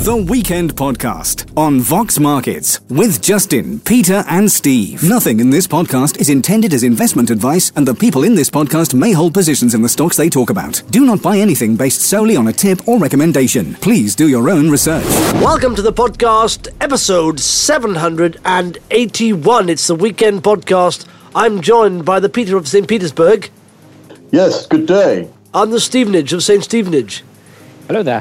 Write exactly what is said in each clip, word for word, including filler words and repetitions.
The Weekend Podcast on Vox Markets with Justin, Peter and Steve. Nothing in this podcast is intended as investment advice, and the people in this podcast may hold positions in the stocks they talk about. Do not buy anything based solely on a tip or recommendation. Please do your own research. Welcome to the podcast, episode seven hundred eighty-one. It's the Weekend Podcast. I'm joined by the Peter of Saint Petersburg. Yes, good day. And the Stevenage of Saint Stevenage. Hello there.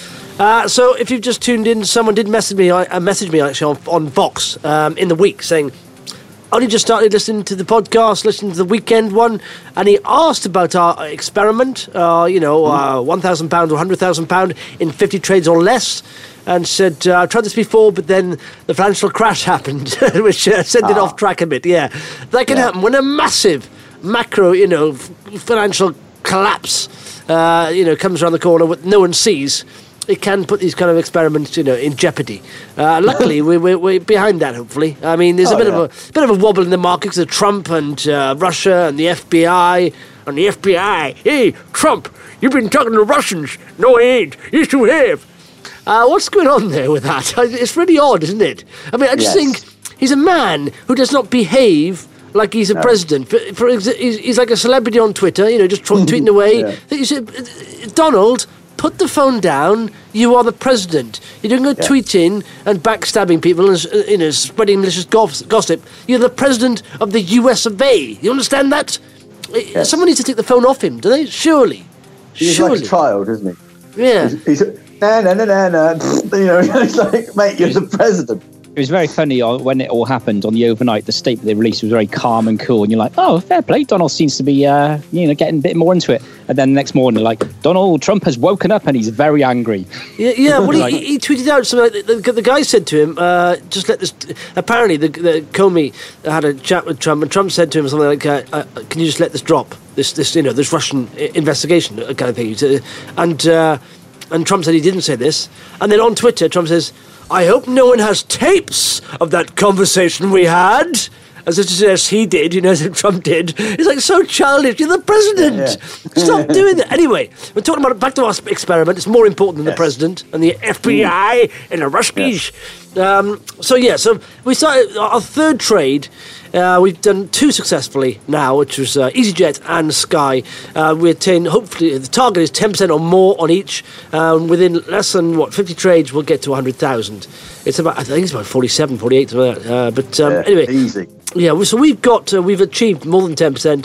Uh, so, if you've just tuned in, someone did message me. I uh, messaged me actually on, on Vox um, in the week saying, "Only just started listening to the podcast, listening to the weekend one," and he asked about our experiment. Uh, you know, uh, one thousand pound or one hundred thousand pound in fifty trades or less, and said, uh, "I've tried this before, but then the financial crash happened, which uh, sent it Ah. off track a bit." Yeah, that can Yeah. happen when a massive macro, you know, f- financial collapse, uh, you know, comes around the corner, what no one sees. It can put these kind of experiments, you know, in jeopardy. Uh, luckily, we, we, we're behind that. Hopefully, I mean, there's a Oh, bit yeah. of a bit of a wobble in the markets of Trump and uh, Russia and the F B I and the F B I. Hey, Trump, you've been talking to Russians? No, I ain't. Yes, you have. Uh, what's going on there with that? It's really odd, isn't it? I mean, I just Yes. think he's a man who does not behave like he's a No. president. For, for exa- he's, he's like a celebrity on Twitter, you know, just tw- tweeting away. Yeah. You said, Donald, put the phone down. You are the president. You don't go Yeah. tweeting and backstabbing people and uh, you know spreading malicious goss- gossip. You're the president of the U S of A. You understand that? Uh, Yes. Someone needs to take the phone off him, do they? Surely, He's surely. like a child, isn't he? Yeah. He's, he's na na na na na. You know, it's like, mate, you're the president. It was very funny uh, when it all happened on the overnight. The statement they released was very calm and cool, and you're like, "Oh, fair play." Donald seems to be, uh, you know, getting a bit more into it. And then the next morning, like, Donald Trump has woken up and he's very angry. Yeah, yeah. Well, Like- he, he tweeted out something. Like the, the guy said to him, uh, "Just let this." Apparently, the, the Comey had a chat with Trump, and Trump said to him something like, uh, uh, "Can you just let this drop? This, this, you know, this Russian i- investigation kind of thing." He said- And uh, and Trump said he didn't say this. And then on Twitter, Trump says, "I hope no one has tapes of that conversation we had." As if to suggest he did, you know, as if Trump did. It's like so childish. You're the president. Yeah. Stop doing that. Anyway, we're talking about back to our experiment. It's more important than the Yes. president and the F B I and the Ruskies. Um, so yeah, so we started our third trade. Uh, we've done two successfully now, which was uh, EasyJet and Sky. Uh, we attained, hopefully, the target is ten percent or more on each. Um, within less than, what, fifty trades, we'll get to one hundred thousand. It's about, I think it's about forty-seven, forty-eight, something like that. Uh, but um, Yeah, anyway. easy. Yeah, well, so we've got, uh, we've achieved more than ten percent,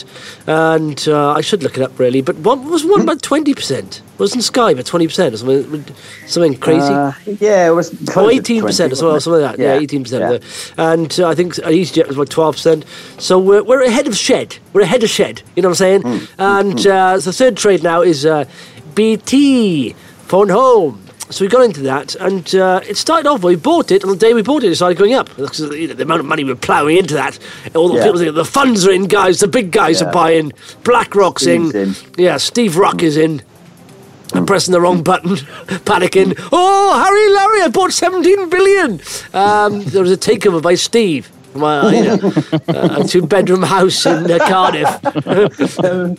and uh, I should look it up really, but what was one about twenty percent? Wasn't Sky about twenty percent or something, something crazy? Uh, yeah, it was. Oh, close to eighteen percent or twenty, something, something like that. Yeah, eighteen percent. Of that. And uh, I think EasyJet was about twelve percent. So we're, we're ahead of Shed. We're ahead of Shed, you know what I'm saying? Mm. And uh, the third trade now is uh, B T, Phone Home. So we got into that, and uh, it started off, we bought it, and the day we bought it, it started going up. Because, you know, the amount of money we're ploughing into that. All the Yeah. people think the funds are in, guys, the big guys Yeah. are buying. BlackRock's in. Steve's in. Yeah, Steve Rock is in. I'm pressing the wrong button, panicking. Oh, Harry Larry, I bought seventeen billion. Um, there was a takeover by Steve. My, you know, uh, a two-bedroom house in uh, Cardiff.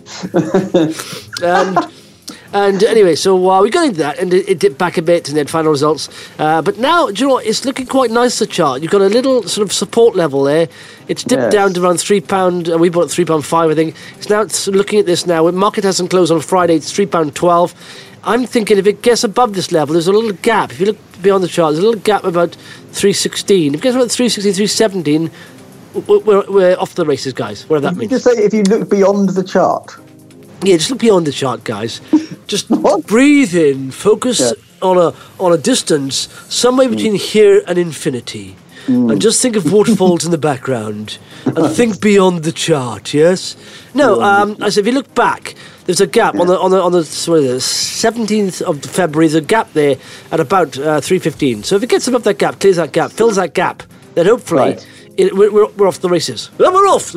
and and anyway, so uh, we got into that, and it, it dipped back a bit, and then final results. Uh, but now, do you know what? It's looking quite nice, the chart. You've got a little sort of support level there. It's dipped Yes. down to around three pound. Uh, we bought three pound five, I think. It's now it's looking at this now. When market hasn't closed on Friday, it's three pound twelve. I'm thinking if it gets above this level, there's a little gap. If you look beyond the chart, there's a little gap about three sixteen. If it gets about three sixteen, three seventeen, we're, we're, we're off the races, guys. Whatever that You means. just say if you look beyond the chart. Yeah, just look beyond the chart, guys. Just What? breathe in, focus Yeah. on a on a distance somewhere between here and infinity, Mm. and just think of waterfalls in the background, and think beyond the chart. Yes. No, um, I said if you look back, there's a gap on the on the on the seventeenth of February. There's a gap there at about uh, three fifteen. So if it gets above that gap, clears that gap, fills that gap, then hopefully. Right. It, we're, we're, we're off the races. We're off!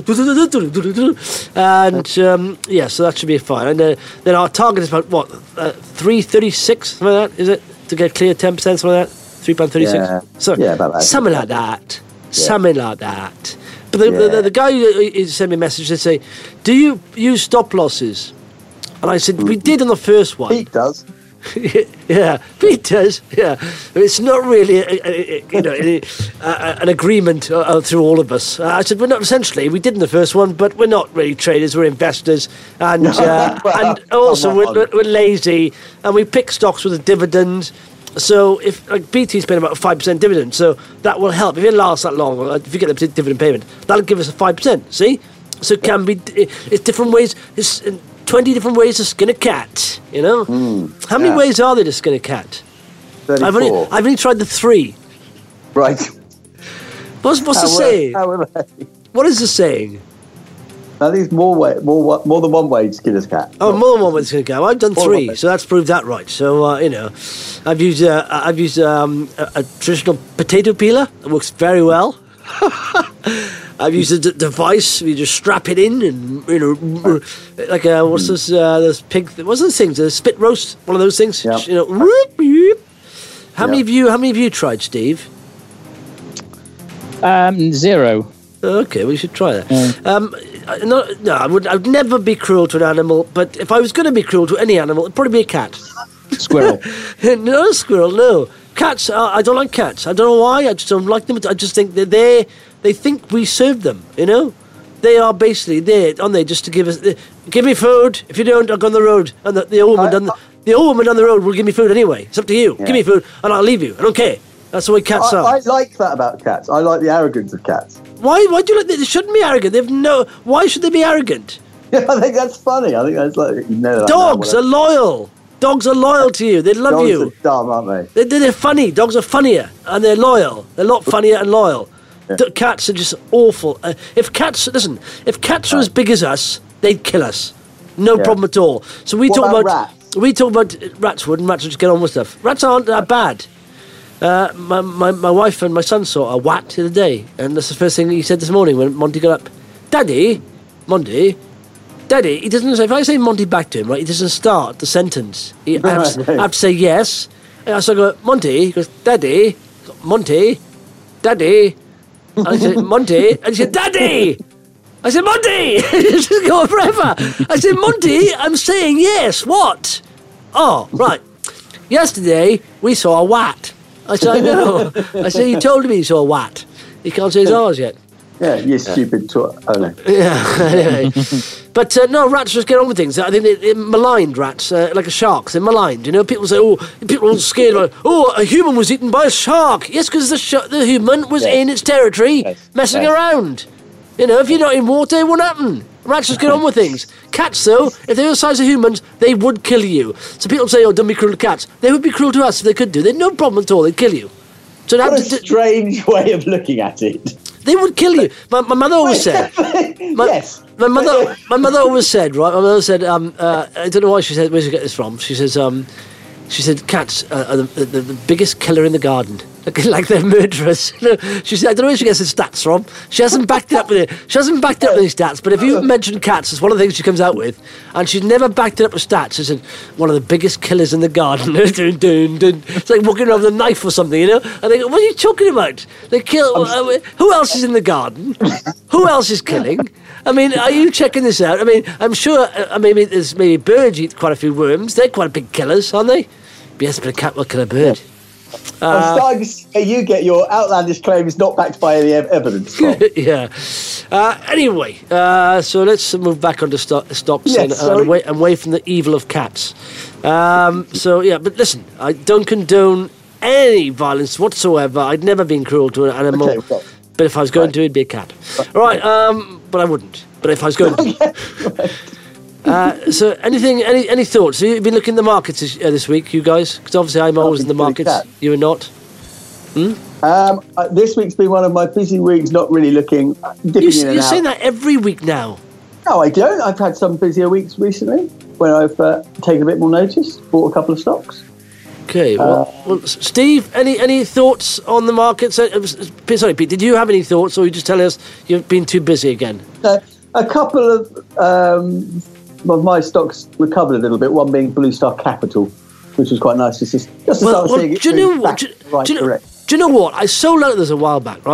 And, um, yeah, so that should be fine. And uh, then our target is about, what, uh, three thirty-six, something like that, is it? To get clear ten percent, something like that? three pounds thirty-six? Yeah. So, Yeah, about that. something like that. Something like that. But the, the, Yeah. the, the guy who who sent me a message to say, do you use stop losses? And I said, we did on the first one. Pete does. Yeah, Pete does. Yeah, it's not really, a, a, a, you know, a, a, an agreement uh, through all of us. Uh, I said we're not. Essentially, we did in the first one, but we're not really traders. We're investors, and uh, Well, and also come we're, on. we're, we're lazy, and we pick stocks with a dividend. So if like B T's paying about a five percent dividend, so that will help. If it lasts that long, or if you get the dividend payment, that'll give us a five percent. See, so it can be. It's different ways. It's twenty different ways to skin a cat. You know, Mm, how many yeah. ways are there to skin a cat? thirty-four. I've only I've only tried the three. Right. What's what's the How were- saying? how were they? What is the saying? I think it's more way, more wa- more than one way to skin a cat. Oh, more than one way to skin a cat. I've done More than three, one. so that's proved that right. So uh, you know, I've used uh, I've used um, a, a traditional potato peeler. It works very well. I've used a d- device. You just strap it in, and you know, like uh, what's this? Uh, those pig. What's those things? A spit roast. One of those things. Yeah. You know. Whoop, whoop. How many Yeah. of you? How many of you tried, Steve? Um, zero. Okay, we should try that. Um, I- no, no, I would. I'd never be cruel to an animal. But if I was going to be cruel to any animal, it'd probably be a cat. Squirrel. No squirrel, no. Cats, uh, I don't like cats. I don't know why, I just don't like them. I just think they're there. They think we serve them, you know? They are basically there, aren't they, just to give us... Uh, give me food. If you don't, I'll go on the road. And the, the, old woman I- down the, the old woman down the road will give me food anyway. It's up to you. Yeah. Give me food, and I'll leave you. I don't care. That's the way cats I, are. I like that about cats. I like the arrogance of cats. Why Why do you like that? They shouldn't be arrogant. They've no... Why should they be arrogant? I think that's funny. I think that's like you know. That Dogs now, are loyal. Dogs are loyal to you. They love Dogs you. are dumb, aren't they? They, they're funny. Dogs are funnier, and they're loyal. They're a lot funnier and loyal. Yeah. D- Cats are just awful. Uh, if cats, listen, if cats were as big as us, they'd kill us. No Yeah. problem at all. So we What talk about about, rats? we talk about uh, rats would, and rats would just get on with stuff. Rats aren't that bad. Uh, my, my my wife and my son saw a wat the other day, and that's the first thing he said this morning when Monty got up. Daddy, Monty. Daddy, he doesn't say, if I say Monty back to him, right, he doesn't start the sentence. He, I, have to, I have to say yes. And so I go, Monty, he goes, Daddy, Monty, Daddy. And I said, Monty, and he said, Daddy! I said, Monty! This is going forever. I said, Monty, I'm saying yes, what? Oh, right. Yesterday, we saw a wat. I said, I know. I said, he told me he saw a wat. He can't say his R's yet. Yeah, you stupid twat. Oh no. Yeah, anyway. But uh, no, rats just get on with things. I think they, they're maligned, rats, uh, like a shark. They're maligned. You know, people say, oh, people are scared. Like, oh, a human was eaten by a shark. Yes, because the, sh- the human was Yes. in its territory, Yes. messing Yes. around. You know, if you're not in water, it won't happen. Rats just get on with things. Cats, though, if they were the size of humans, they would kill you. So people say, oh, don't be cruel to cats. They would be cruel to us if they could do. They'd no problem at all. They'd kill you. So What a that, strange way of looking at it. they would kill you. My, my mother always said... My, yes. My mother, my mother always said, right? My mother said, um, uh, I don't know why she said. Where did she get this from? She says, um, she said, cats are are the, the, the biggest killer in the garden, like, like they're murderers. She said, I don't know where she gets the stats from. She hasn't backed it up with it. She hasn't backed it up with any stats. But if you mention cats, it's one of the things she comes out with, and she's never backed it up with stats. She said, one of the biggest killers in the garden. dun, dun, dun. It's like walking around with a knife or something, you know. And they go, what are you talking about? They kill. Uh, who else is in the garden? Who else is killing? I mean, are you checking this out? I mean, I'm sure. Uh, maybe there's maybe birds eat quite a few worms. They're quite big killers, aren't they? Yes, but a cat will kill a bird. I'm starting to see you get your outlandish claims not backed by any ev- evidence. From. Yeah. Uh, anyway, uh, so let's move back onto sto- stocks Yes, and, and, sorry. away, and away from the evil of cats. Um, so yeah, but listen, I don't condone any violence whatsoever. I'd never been cruel to an animal. Okay, well, But if I was going right. to, it'd be a cat. All right, um, but I wouldn't. But if I was going to. Uh, so, anything, any any thoughts? Have you been looking at the markets this, uh, this week, you guys? Because obviously I'm always in the been pretty markets. cat. You are not. Um, uh, this week's been one of my busy weeks. Not really looking. uh, Dipping You, in and you're out. saying that every week now. No, I don't. I've had some busier weeks recently when I've uh, taken a bit more notice. Bought a couple of stocks. Okay. Well, well, S- Steve, any any thoughts on the markets? Uh, uh, s- s- sorry, Pete. Did you have any thoughts, or you just tell us you've been too busy again? Uh, a couple of um, of my stocks recovered a little bit. One being Blue Star Capital, which was quite nice to see. Just to Well, start well seeing it do you know move what? back Do, in the right do you know, direction. do you know what? I sold out of this a while back, right?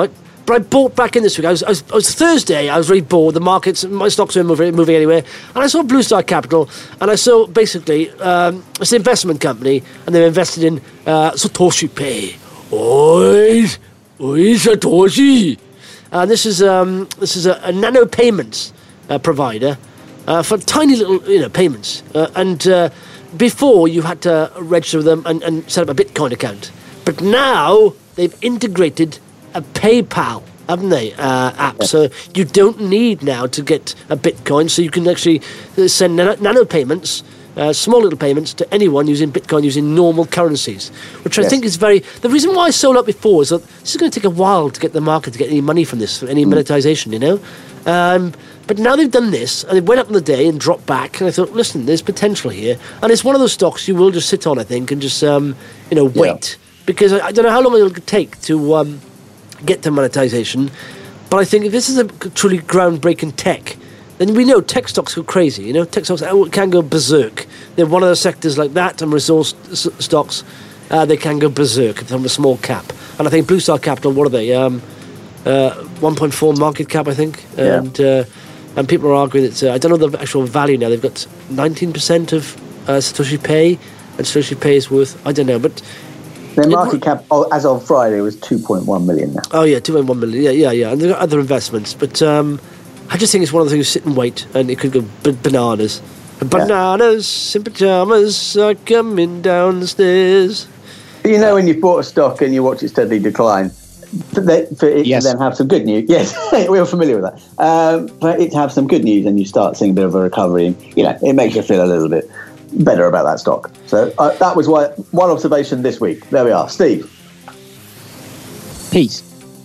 but I bought back in this week. I was, I was, I was Thursday. I was really bored. The markets, my stocks weren't moving, moving anywhere, and I saw Blue Star Capital, and I saw basically um, it's an investment company, and they've invested in uh, Satoshi Pay. Oi, oi, Satoshi. And this is um, this is a, a nano payments uh, provider uh, for tiny little you know payments, uh, and uh, before you had to register with them and, and set up a Bitcoin account, but now they've integrated a PayPal, haven't they, uh, app? Yeah. So you don't need now to get a Bitcoin, so you can actually send nano, nano payments, uh, small little payments to anyone using Bitcoin using normal currencies, which I yes. think is very... The reason why I sold up before is that this is going to take a while to get the market to get any money from this, any mm. monetization, you know? Um, but now they've done this, and they went up in the day and dropped back, and I thought, listen, there's potential here. And it's one of those stocks you will just sit on, I think, and just, um, you know, wait. Yeah. Because I, I don't know how long it'll take to... Um, get to monetization, but I think if this is a truly groundbreaking tech, then we know tech stocks go crazy. You know, tech stocks can go berserk. They're one of the sectors like that, and resource stocks, uh, they can go berserk from a small cap. And I think Blue Star Capital, what are they? Um, uh, one point four market cap, I think. Yeah. And uh, and people are arguing that uh, I don't know the actual value now. They've got nineteen percent of uh, Satoshi Pay, and Satoshi Pay is worth I don't know, but. Their market cap, oh, as of Friday, was two point one million now. Oh, yeah, two point one million. Yeah, yeah, yeah. And they've got other investments. But um, I just think it's one of the things, sit and wait, and it could go b- bananas. Bananas in pyjamas are coming down the stairs. You know, when you've bought a stock and you watch it steadily decline, for, they, for it yes. to then have some good news. Yes, we're familiar with that. Um, for it to have some good news and you start seeing a bit of a recovery, and, you know, it makes you feel a little bit better about that stock. So uh, that was why, one observation this week. There we are. Steve. Peace.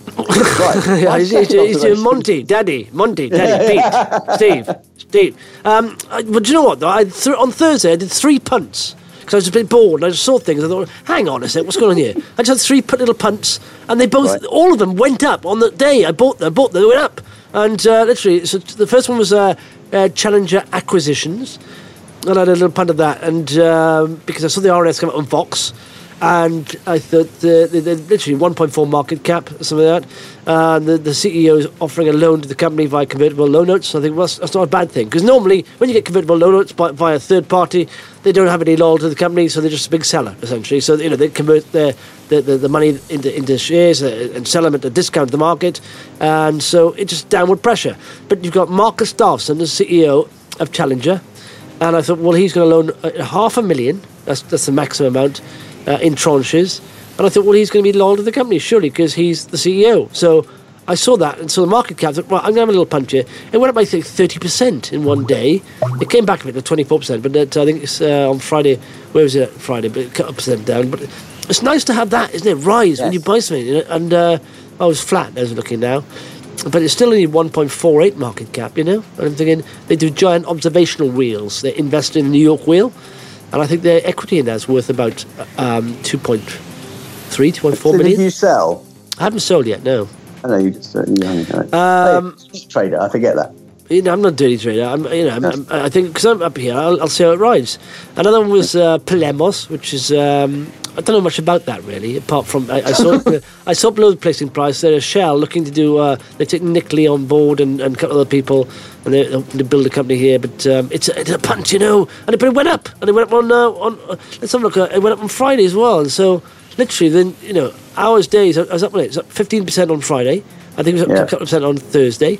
Right. yeah, he's, he's, he's doing Monty, Daddy, Monty, Daddy, Pete, Steve, Steve. Um, I, but do you know what, though? I th- on Thursday, I did three punts because I was a bit bored. And I just saw things. I thought, hang on a sec, what's going on here? I just had three put little punts, and they both, right. all of them went up on the day I bought them. Bought them, they went up. And uh, literally, so the first one was uh, uh, Challenger Acquisitions. And I had a little punt of that, and um, because I saw the R N S come up on Vox, and I thought uh, they're literally one point four market cap, something like that. Uh, the, the C E O is offering a loan to the company via convertible loan notes. So I think well, that's, that's not a bad thing, because normally when you get convertible loan notes by, via a third party, they don't have any loyalty to the company, so they're just a big seller essentially. So you know they convert their the, the, the money into into shares and sell them at a discount to the market, and so it's just downward pressure. But you've got Marcus Staffson, the C E O of Challenger. And I thought, well, he's going to loan uh, half a million. That's that's the maximum amount uh, in tranches. And I thought, well, he's going to be loyal to the company, surely, because he's the C E O. So I saw that, and so the market cap, I thought, well, I'm going to have a little punch here. It went up by, I think, thirty percent in one day. It came back a bit to twenty-four percent, but it, I think it's uh, on Friday. Where was it? Friday, but it cut a percent down. But it's nice to have that, isn't it? Rise yes. when you buy something. You know? And uh, I was flat, as I'm looking now. But it's still only one point four eight market cap, you know? And I'm thinking, they do giant observational wheels. They invest in the New York wheel. And I think their equity in that's worth about um, two point three, two point four so million. Did you sell? I haven't sold yet, no. I know, you just... Uh, you haven't, um, hey, trader, I forget that. You know, I'm not a dirty trader. I'm, you know, I'm, I'm, I think, because I'm up here, I'll, I'll see how it rides. Another one was uh, Polemos, which is... Um, I don't know much about that really, apart from I, I saw it, I saw below the placing price. There's Shell looking to do. Uh, they take Nick Lee on board and, and a couple other people, and they're hoping to build a company here. But um, it's, a, it's a punt, you know. And it, but it went up, and it went up on uh, on. Uh, let's have a look. Uh, it went up on Friday as well, and so literally then you know hours, days. I was up on it. It's up fifteen percent on Friday. I think it was up yeah. to a couple of percent on Thursday.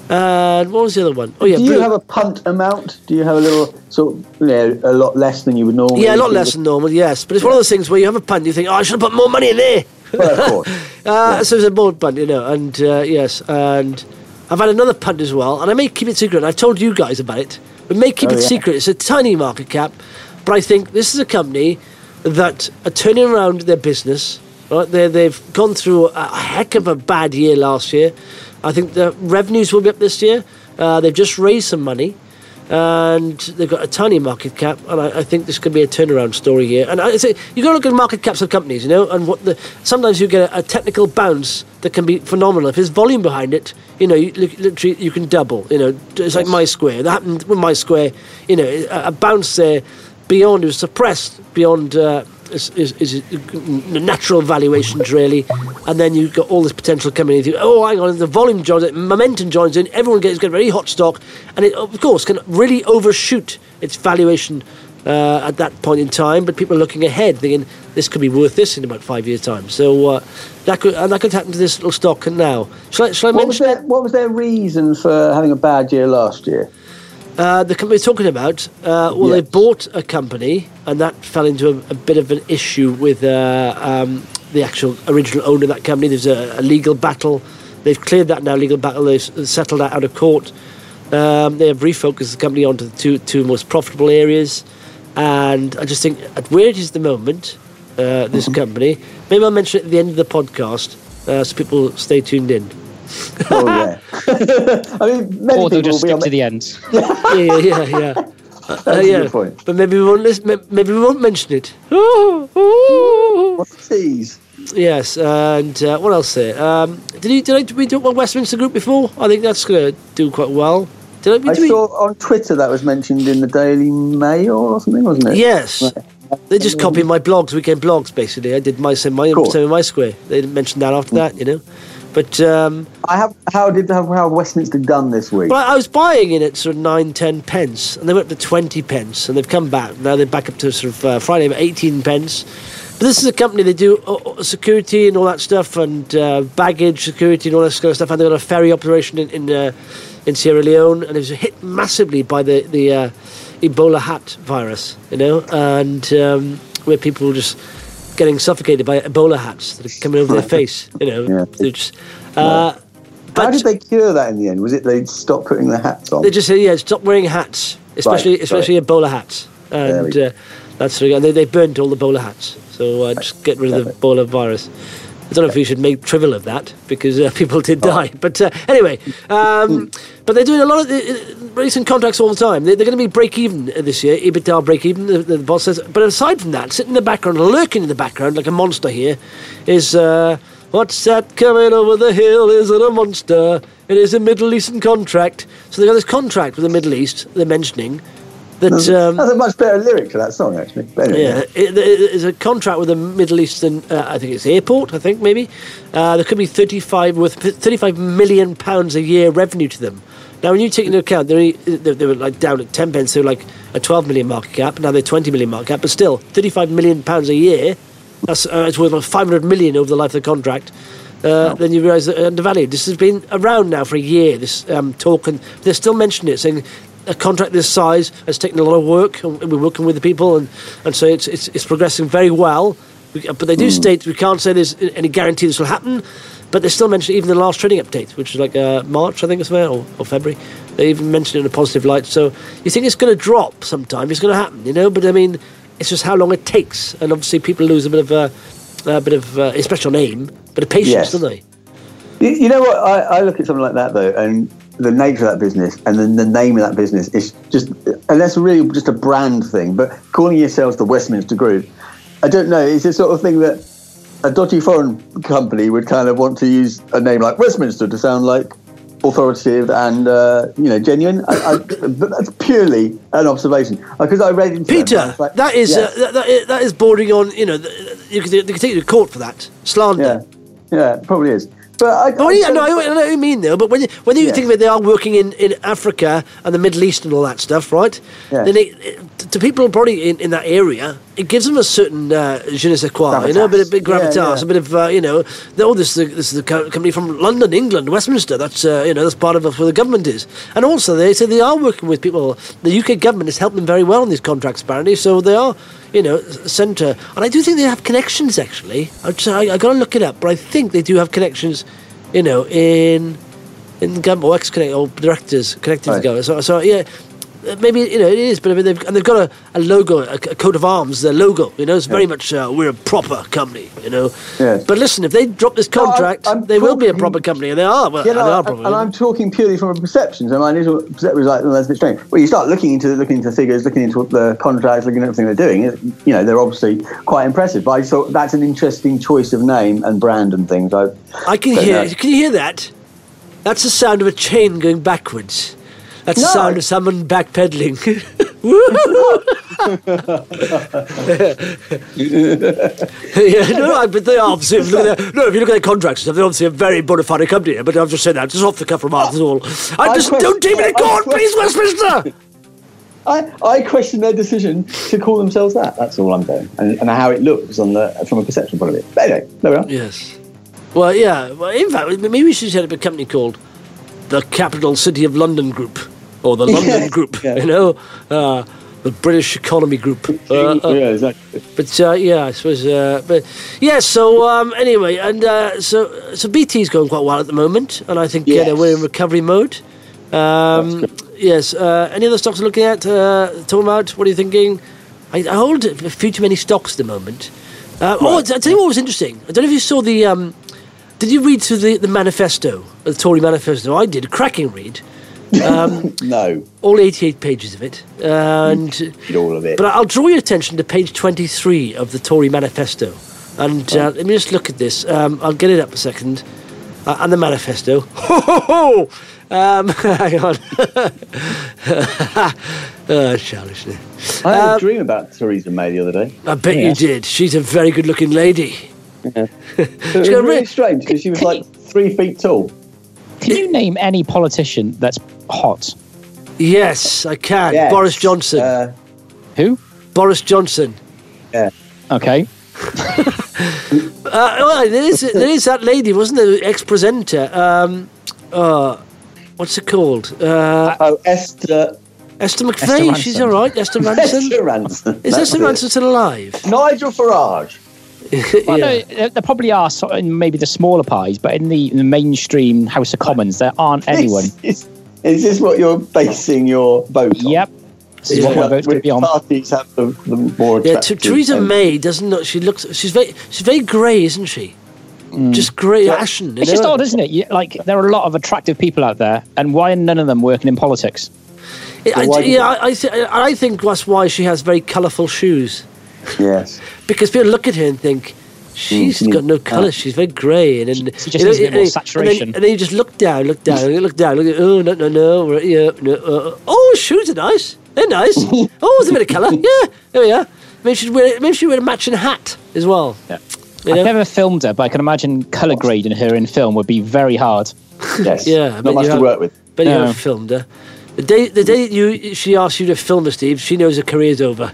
And what was the other one? Oh yeah. Do you Blue. have a punt amount? Do you have a little sort of, you know, a lot less than you would normally? Yeah, a lot less than normal. Yes, but it's yeah. one of those things where you have a punt, you think, oh, I should have put more money in there. Well, of course. uh, yeah. So it's a board punt, you know, and uh, yes, and I've had another punt as well, and I may keep it secret. I've told you guys about it, but may keep oh, it yeah. secret. It's a tiny market cap, but I think this is a company that are turning around their business. Right, they they've gone through a heck of a bad year last year. I think the revenues will be up this year. Uh, they've just raised some money, and they've got a tiny market cap, and I, I think this could be a turnaround story here. And I say you got to look at market caps of companies, you know, and what the sometimes you get a, a technical bounce that can be phenomenal. If there's volume behind it, you know, you, literally you can double. You know, it's like MySquare. That happened with MySquare. You know, a, a bounce there beyond it was suppressed beyond uh, is, is, is natural valuations really, and then you've got all this potential coming in. Oh, hang on, the volume joins in, momentum joins in, everyone gets get very hot stock, and it of course can really overshoot its valuation uh, at that point in time. But people are looking ahead, thinking this could be worth this in about five years' time. So uh, that could and that could happen to this little stock now. Shall I, shall I what mention was their, What was their reason for having a bad year last year? Uh, the company we're talking about, uh, well, yes. They bought a company, and that fell into a, a bit of an issue with uh, um, the actual original owner of that company. There's a, a legal battle. They've cleared that now, legal battle. They've settled that out of court. Um, they have refocused the company onto the two, two most profitable areas. And I just think at where it is at the moment, uh, this mm-hmm. company, maybe I'll mention it at the end of the podcast, uh, so people stay tuned in. Oh yeah, I mean, many or they'll just skip on to the end. yeah, yeah, yeah, yeah. That's uh, a yeah. good point. But maybe we won't listen, maybe we won't mention it. What's the tease? Yes, and uh, what else there? Um, did he? Did, I, did we talk about Westminster Group before? I think that's going to do quite well. Did I? I did saw we... on Twitter that was mentioned in the Daily Mail or something, wasn't it? Yes. Right. They just copied my blogs, weekend blogs, basically. I did my send my cool. send my square. They didn't mention that after that, you know. But um, I have. How did how, how Westminster done this week? Well, I was buying in at sort of nine, ten pence, and they went up to twenty pence, and they've come back. Now they're back up to sort of uh, Friday about eighteen pence. But this is a company, they do uh, security and all that stuff, and uh, baggage security and all that kind of stuff. And they've got a ferry operation in in, uh, in Sierra Leone, and it was hit massively by the the uh, Ebola hat virus, you know, and um, where people were just getting suffocated by Ebola hats that are coming over their face, you know. Yeah. They're just, uh, but how did they cure that in the end? Was it they stopped putting the hats on? They just said, yeah, stop wearing hats, especially right, especially right. Ebola hats, and uh, that's and they they burnt all the Ebola hats. So uh, just get rid of the Ebola virus. I don't know if we should make trivial of that because uh, people did die. Oh. But uh, anyway, um, but they're doing a lot of uh, recent contracts all the time. They're, they're going to be break-even this year, EBITDA break-even, the, the boss says. But aside from that, sitting in the background, lurking in the background like a monster here, is, uh, what's that coming over the hill? Is it a monster? It is a Middle Eastern contract. So they've got this contract with the Middle East, they're mentioning, that, um, that's a much better lyric to that song, actually. Anyway. Yeah, it, it, it's a contract with a Middle Eastern, uh, I think it's airport, I think, maybe. Uh, there could be thirty-five worth thirty-five million pounds a year revenue to them. Now, when you take into account, they they they were like down at ten pence, they were like a twelve million market cap, now they're twenty million market cap, but still, thirty-five million pounds a year, that's uh, it's worth like five hundred million over the life of the contract. Uh, oh. Then you realise that they're undervalued. This has been around now for a year, this um, talk, and they're still mentioning it, saying a contract this size has taken a lot of work, and we're working with the people, and, and so it's, it's it's progressing very well. We, but they do mm. state we can't say there's any guarantee this will happen. But they still mention even the last trading update, which was like uh, March, I think it's or, or February. They even mentioned it in a positive light. So you think it's going to drop sometime? It's going to happen, you know. But I mean, it's just how long it takes, and obviously people lose a bit of uh, a bit of, uh, especially on AIM, but of patience, yes. don't they? You, you know what? I, I look at something like that though, and the nature of that business and then the name of that business is just, and that's really just a brand thing, but calling yourselves the Westminster Group, I don't know, it's the sort of thing that a dodgy foreign company would kind of want to use a name like Westminster to sound like authoritative and, uh, you know, genuine. I, I, but that's purely an observation. Because I read into Peter, like, that is yes. uh, that, that, that is bordering on, you know, you can, you can take you to court for that. Slander. Yeah, yeah, it probably is. But I, oh, I, yeah, no, I know what you mean, though. But when you, when you yes. think of it, they are working in, in Africa and the Middle East and all that stuff, right? Yes. Then it, it, to people probably in, in that area, it gives them a certain uh, je ne sais quoi, gravitas. You know, a bit of bit gravitas, yeah, yeah. a bit of, uh, you know, oh, this is, the, this is the company from London, England, Westminster. That's, uh, you know, that's part of where the government is. And also, they say they are working with people. The U K government has helped them very well on these contracts, apparently. So they are, you know, centre. And I do think they have connections, actually. I, I, I got to look it up, but I think they do have connections. You know, in in government or ex-connect or directors connected right. to government. So, so yeah, maybe you know it is, but I mean, they've and they've got a, a logo, a, a coat of arms, their logo. You know, it's very yeah. much uh, we're a proper company. You know, yes. But listen, if they drop this contract, no, I'm, I'm they talking, will be a proper company, and they are. Well, yeah, no, they are and, proper, and I'm talking purely from a perception. So my initial perception was like, well, that's a bit strange. Well, you start looking into looking into figures, looking into the contracts, looking at everything they're doing. You know, they're obviously quite impressive. But I thought that's an interesting choice of name and brand and things. I I can hear. Know. Can you hear that? That's the sound of a chain going backwards. That's No. the sound of someone backpedaling. yeah, no, no, but they are obviously. If you look at their, no, if you look at their contracts, they're obviously a very bona fide company. But I've just said that just off the cuff remarks is all. I I just question- don't take me to I court, please, question- Westminster. I, I question their decision to call themselves that. That's all I'm saying, and, and how it looks on the from a perception point of view. But anyway, there we are. Yes. Well, yeah. Well, in fact, maybe we should set up a company called the Capital City of London Group, or the London Yeah, Group. yeah. You know, uh, the British Economy Group. Uh, uh, yeah, exactly. But uh, yeah, I suppose. Uh, but yeah, so um, anyway, and uh, so so B T's going quite well at the moment, and I think Yes. uh, we're in recovery mode. Um, yes. Uh, any other stocks you're looking at? Uh, talking about? What are you thinking? I, I hold a few too many stocks at the moment. Uh, Oh, I'll tell you what was interesting. I don't know if you saw the. Um, did you read through the, the manifesto, the Tory manifesto? I did a cracking read. Um, No, all eighty-eight pages of it, and. read all of it. But I'll draw your attention to page twenty-three of the Tory manifesto. And uh, let me just look at this. Um, I'll get it up a second. Uh, and the manifesto. Ho, ho, ho! Um, hang on. oh, childish. I had Um, a dream about Theresa May the other day. I bet Yeah. you did. She's a very good looking lady. It was got really rid- strange because she was like three feet tall. Can you name any politician that's hot? Yes, I can. Yes. Boris Johnson. Uh, Who? Boris Johnson. yeah. Okay. Uh, well, there is there is that lady, wasn't there? Ex-presenter. Um, uh, what's it called? Uh, Oh, Esther. Esther McVeigh. Ranson. She's all right. Esther Ranson. Esther Ranson. Is That's Esther it. Ranson still alive? Nigel Farage. Well, yeah. no, there, there probably are sort of in maybe the smaller pies, but in the, in the mainstream House of Commons, there aren't anyone. Is, is this what you're basing your vote on? Yep. This is Yeah. what my vote's going to be on. Parties have the, the more Yeah, attractive. T- Theresa um, May doesn't look. She looks. She's very. She's very grey, isn't she? Just grey, Yeah. ashen. you It's just know? odd, isn't it? You, like, there are a lot of attractive people out there, and why are none of them working in politics? I, why do yeah, you- I, I, th- I think that's why she has very colourful shoes. Yes. Because people look at her and think she's Mm, got no mm. colour. She's very grey, and, and She just needs a bit more and- saturation. And then, and then you just look down, look down, and you look down, look at, oh no no no, yeah, no uh, oh shoes are nice, they're nice. Oh, there's a bit of colour. Yeah, there we are. Maybe she'd wear maybe she'd wear a matching hat as well. Yeah. You I've know? never filmed her, but I can imagine colour grading her in film would be very hard. Yes. Yeah, Not but much you to have- work with. But you No. have filmed her. The day the day you she asks you to film her, Steve, she knows her career's over.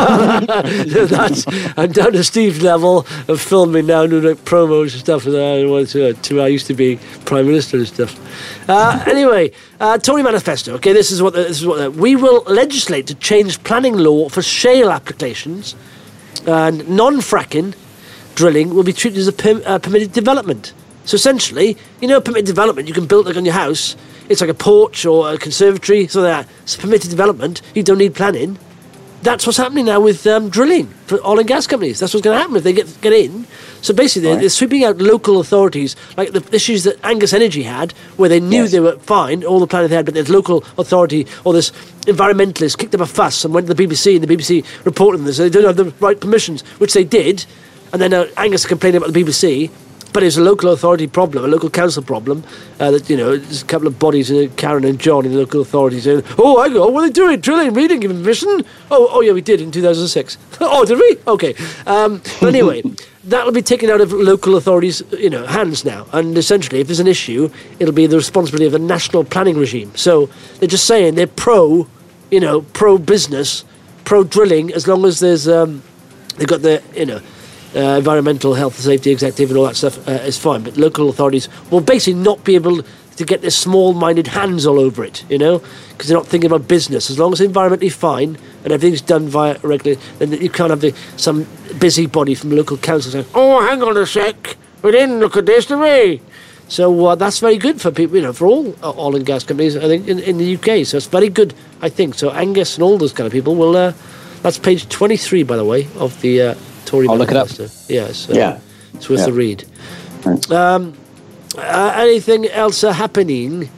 That's, I'm down to Steve's level of filming now, doing like promos and stuff. And I want to, to I used to be prime minister and stuff. Uh, anyway, uh, Tory manifesto. Okay, this is what the, this is what the, we will legislate to change planning law for shale applications, and non-fracking drilling will be treated as a per, uh, permitted development. So essentially, you know, permitted development, you can build like on your house. It's like a porch or a conservatory, so that it's permitted development. You don't need planning. That's what's happening now with um, drilling for oil and gas companies. That's what's going to happen if they get get in. So basically, they're, Right. they're sweeping out local authorities, like the issues that Angus Energy had, where they knew Yes. they were fine, all the planning they had, but there's local authority or this environmentalist kicked up a fuss and went to the B B C, and the B B C reported this. They don't have the right permissions, which they did, and then uh, Angus complained about the B B C. But it's a local authority problem, a local council problem. Uh, that you know, there's a couple of bodies, uh, Karen and John, in the local authorities saying, "Oh, hang on, what are they doing? Drilling, reading, giving permission? Oh, oh yeah, we did in two thousand six. Oh, did we? Okay. Um, but anyway, that'll be taken out of local authorities, you know, hands now. And essentially, if there's an issue, it'll be the responsibility of a national planning regime. So they're just saying they're pro, you know, pro business, pro drilling, as long as there's um, they've got the, you know. Uh, environmental health and safety executive and all that stuff uh, is fine, but local authorities will basically not be able to get their small-minded hands all over it, you know, because they're not thinking about business. As long as it's environmentally fine and everything's done via regular, then you can't have the, some busybody from the local council saying, "Oh, hang on a sec, we didn't look at this, did we?" So uh, that's very good for people, you know, for all uh, oil and gas companies, I think, in, in the U K. So it's very good, I think. So Angus and all those kind of people will. Uh, that's page twenty-three, by the way, of the. Uh, Tory I'll look it up. manifesto. Yeah, so Yeah. it's worth Yeah. a read. Um, uh, anything else uh, happening?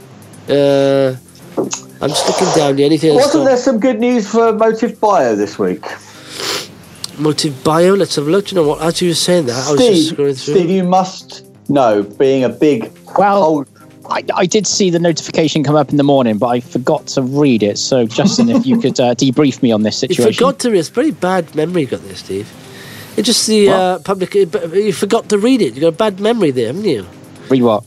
Uh, I'm just looking down here. Anything else? Wasn't there some good news for Motive Bio this week? Motive Bio? Let's have a look. Do you know what? As you were saying that, I was just Steve, scrolling through. Steve, you must know, being a big Well- hold, I, I did see the notification come up in the morning, but I forgot to read it. So, Justin, if you could uh, debrief me on this situation. You forgot to read it. It's very bad memory you got there, Steve. It's just the uh, public... You forgot to read it. You got a bad memory there, haven't you? Read what?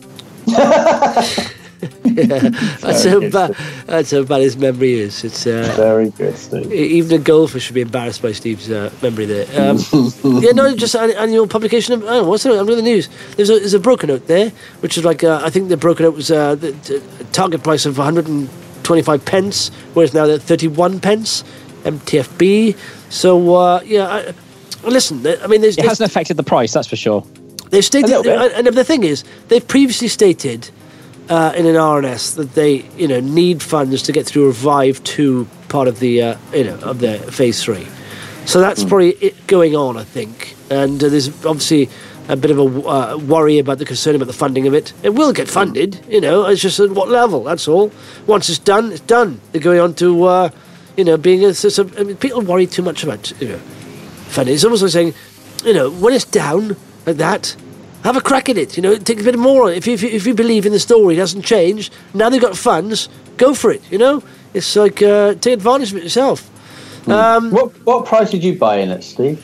Yeah, that's how bad. That's how bad his memory is. It's uh, very good, Steve. Even a golfer should be embarrassed by Steve's uh, memory there. Um, yeah, no, just an annual publication. Of, oh, what's the, under the news? There's a there's a broker note there, which is like uh, I think the broker note was uh, the, the target price of one hundred twenty-five pence, whereas now they're thirty-one pence. M T F B. So uh, yeah, I, listen. I mean, there's, it there's, hasn't affected the price, that's for sure. They've stated, and the thing is, they've previously stated. Uh, in an R N S that they, you know, need funds to get through Revive two part of the, uh, you know, of the phase three. So that's mm. probably it going on, I think. And uh, there's obviously a bit of a uh, worry about the concern about the funding of it. It will get funded, you know. It's just at what level. That's all. Once it's done, it's done. They're going on to, uh, you know, being a. So, so, I mean, people worry too much about, you know, funding. It's almost like saying, you know, when it's down like that. Have a crack at it, you know, take a bit more. If you, if you, if you believe in the story, it hasn't changed, now they've got funds, go for it, you know? It's like, uh, take advantage of it yourself. Mm. Um, what what price did you buy in it, Steve?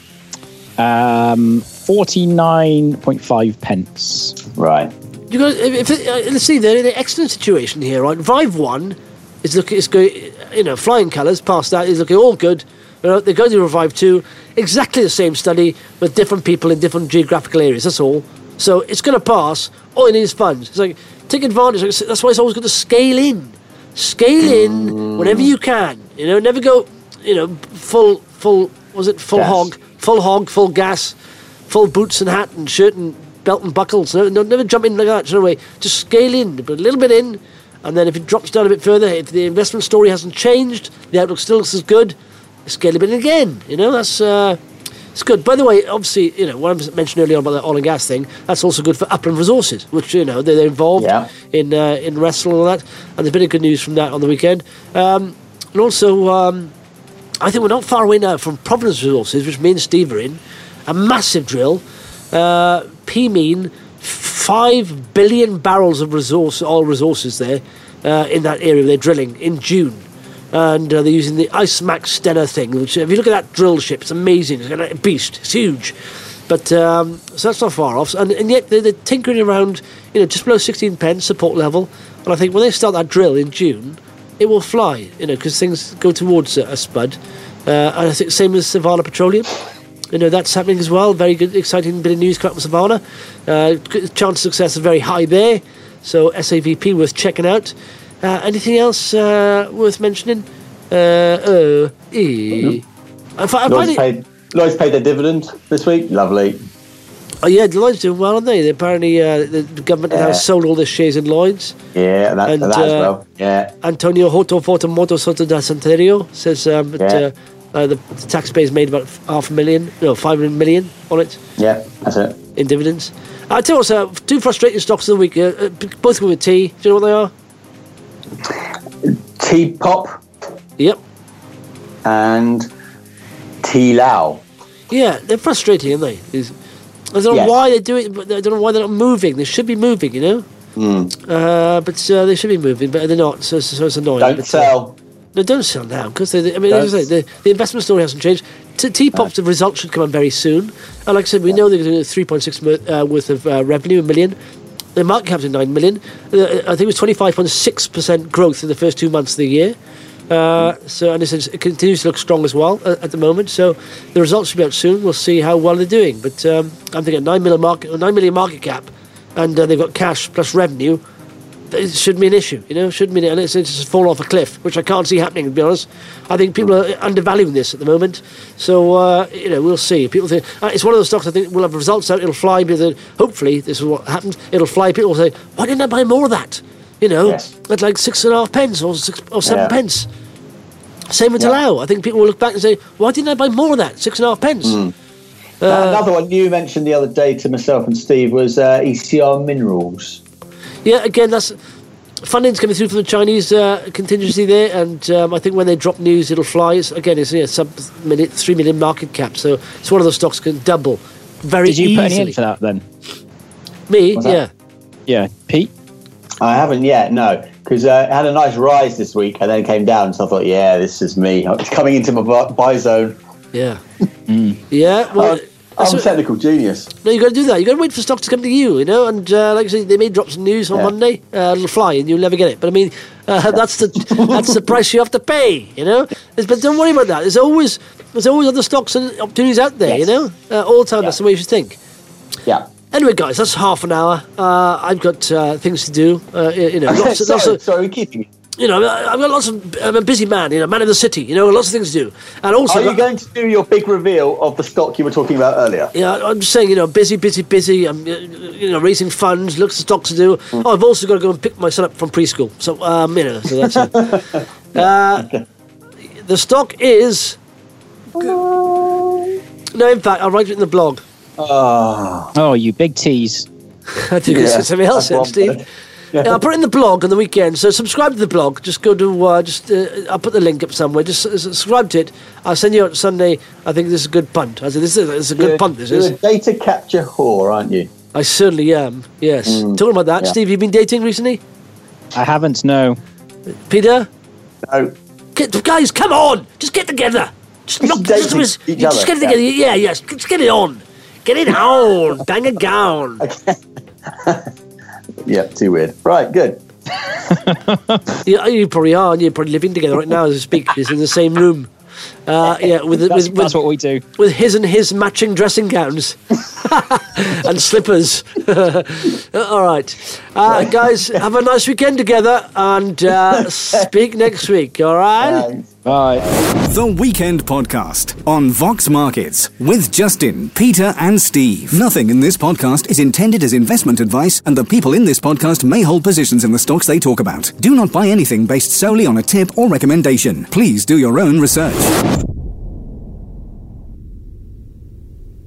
Um, forty-nine point five pence. Right. You guys, if, if, uh, let's see, they're in an excellent situation here, right? Vive one is looking, it's going, you know, flying colours, past that, is looking all good. You know, they're going to Revive two, exactly the same study, with different people in different geographical areas, that's all. So it's going to pass. All you need is funds. It's like, take advantage. That's why it's always good to scale in. Scale in mm. whenever you can. You know, never go, you know, full, full, was it full gas. hog? Full hog, full gas, full boots and hat and shirt and belt and buckles. No, no, never jump in like that, no way. Just scale in, put a little bit in, and then if it drops down a bit further, if the investment story hasn't changed, the outlook still looks as good, scale a bit in again. You know, that's... Uh, It's good. By the way, obviously, you know, what I mentioned earlier about the oil and gas thing, that's also good for Upland Resources, which, you know, they're, they're involved yeah. in uh, in wrestling and all that. And there's been a good news from that on the weekend. Um, and also, um, I think we're not far away now from Providence Resources, which me and Steve are in. A massive drill. Uh, P-mean, five billion barrels of resource oil resources there uh, in that area they're drilling in June. And uh, they're using the Ice Max Stena thing, which, if you look at that drill ship, it's amazing. It's a beast. It's huge. But, um, so that's not far off. And, and yet they're, they're tinkering around, you know, just below sixteen pence support level. And I think when they start that drill in June, it will fly, you know, because things go towards a, a spud. Uh, and I think same as Savannah Petroleum. You know, that's happening as well. Very good, exciting bit of news coming up with Savannah. Uh, chance of success is very high there. So S A V P worth checking out. Uh, anything else uh, worth mentioning? Uh, oh, e. I, I Lloyd's, it, paid, Lloyd's paid their dividend this week. Lovely. Oh yeah, Lloyd's doing well, aren't they? They apparently uh, the government yeah. has sold all their shares in Lloyd's. Yeah, that, and, that uh, as well. Yeah. Antonio Hoto Fortumoto Soto da Santerio says um, that yeah. uh, uh, the, the taxpayers made about half a million, no, five hundred million on it. Yeah, that's it. In dividends. I tell you what, uh, two frustrating stocks of the week. Uh, uh, both with T. Do you know what they are? T-Pop. Yep. And T-Lao. Yeah, they're frustrating, aren't they? It's, I don't know yes. why they do it, but I don't know why they're not moving. They should be moving, you know? Mm. Uh, but uh, they should be moving, but they're not, so, so it's annoying. Don't but, sell. Uh, no, don't sell now, because they, they, I mean, as I say, the, the investment story hasn't changed. T- T-Pop's no. results should come on very soon. And like I said, we yeah. know they're doing three point six uh, worth of uh, revenue, a million. Their market cap's at nine million. Uh, I think it was twenty-five point six percent growth in the first two months of the year. Uh, so and it continues to look strong as well uh, at the moment. So the results should be out soon. We'll see how well they're doing. But um, I'm thinking nine million market, nine million market cap, and uh, they've got cash plus revenue. It shouldn't be an issue, you know. Shouldn't be, and it's, it's just fall off a cliff, which I can't see happening. To be honest, I think people are undervaluing this at the moment. So uh, you know, we'll see. People think uh, it's one of those stocks. I think we'll have results out. It'll fly. Because hopefully, this is what happens. It'll fly. People will say, "Why didn't I buy more of that?" You know, yes. at like six and a half pence or six or seven yeah. pence. Same with yeah. Talau. I think people will look back and say, "Why didn't I buy more of that? Six and a half pence." Mm. Uh, Another one you mentioned the other day to myself and Steve was uh, E C R Minerals. Yeah, again, that's funding's coming through from the Chinese uh, contingency there, and um, I think when they drop news, it'll fly. It's, again, it's yeah, sub million, three million market cap, so it's one of those stocks can double very easily. Did you easily. put any in for that then? Me, yeah, yeah, Pete. I haven't yet, no, because uh, it had a nice rise this week and then came down. So I thought, yeah, this is me. It's coming into my buy zone. Yeah. mm. Yeah. Well, I'm, I'm a technical genius. No, you got to do that. You got to wait for stocks to come to you, you know. And uh, like I say, they may drop some news on yeah. Monday. Uh, it'll fly, and you'll never get it. But I mean, uh, that's the that's the price you have to pay, you know. It's, but don't worry about that. There's always there's always other stocks and opportunities out there, yes. you know. Uh, all the time. Yeah. That's the way you should think. Yeah. Anyway, guys, that's half an hour. Uh, I've got uh, things to do. Uh, you know, lots, so, lots of. Sorry, we're keeping you. You know, I've got lots of. I'm a busy man. You know, man of the city. You know, lots of things to do. And also, are you going to do your big reveal of the stock you were talking about earlier? Yeah, I'm just saying. You know, busy, busy, busy. I'm, you know, raising funds, lots of stocks to do. Mm. Oh, I've also got to go and pick my son up from preschool. So, um, you know, so that's it. uh, okay. The stock is. No, in fact, I'll write it in the blog. Oh, oh, you big tease. I think yeah, it's something else, then, Steve. Yeah. I'll put it in the blog on the weekend. So subscribe to the blog. Just go to. Uh, just uh, I'll put the link up somewhere. Just uh, subscribe to it. I'll send you out Sunday. I think this is a good punt. I said this is, this is a good you're, punt. This you're is. a data capture whore, aren't you? I certainly am. Yes. Mm. Talking about that, yeah. Steve. You been dating recently? I haven't. No. Peter. No. Get, guys, come on! Just get together. Just, just, look, just, just, each just other, get it together. Yeah, yes. Yeah, just get it on. Get it on. Bang it down. Okay. Yeah, too weird. Right, good. Yeah, you probably are. You're probably living together right now as we speak. It's in the same room. Uh, yeah, with, that's, with, with that's what we do. With his and his matching dressing gowns and slippers. All right, uh, guys, have a nice weekend together, and uh, speak next week. All right. Thanks. Bye. The Weekend Podcast on Vox Markets with Justin, Peter and Steve. Nothing in this podcast is intended as investment advice, and the people in this podcast may hold positions in the stocks they talk about. Do not buy anything based solely on a tip or recommendation. Please do your own research.